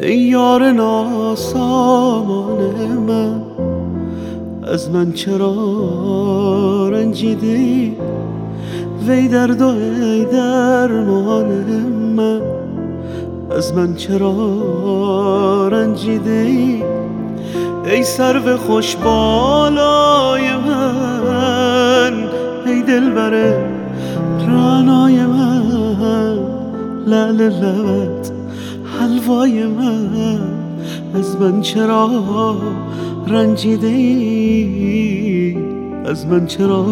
ای یار ناسامان من، از من چرا رنجیدی؟ وی درد و ای درمان من، از من چرا رنجیدی؟ ای سرو خوش بالای من، ای دلبر رعنای من، لعل لبت حلوای من، از من چرا رنجیدی؟ از من چرا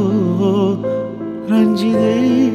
رنجیدی؟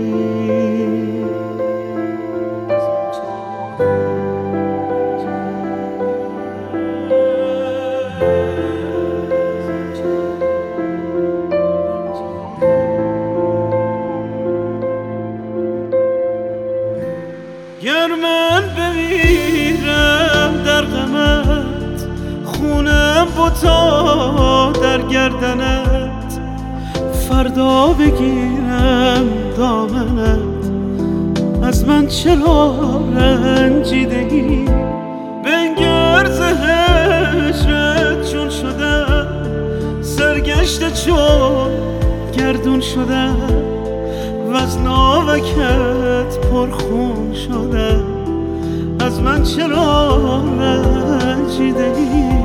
گر من بمیرم در غمت، خونم بتا در گردنت، فردا بگیرم دامنت، از من چرا رنجیدی؟ بنگر ز هجرت چون شدم، سرگشته چون گردون شدم، وز ناوکت پرخون شدم، از من چرا رنجیدی؟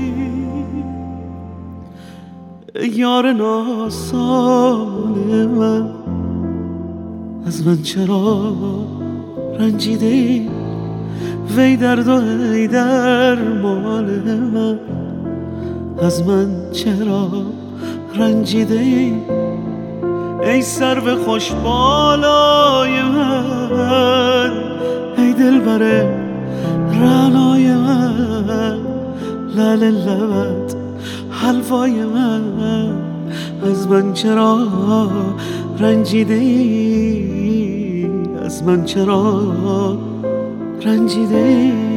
یار ناسان من، از من چرا رنجیدی؟ وی درد و ای درمان من، از من چرا رنجیدی؟ ای سرو خوش بالای من، ای دلبر رعنای من، لعل لبت حلوای من، از من چرا رنجیدی؟ از من چرا رنجیدی؟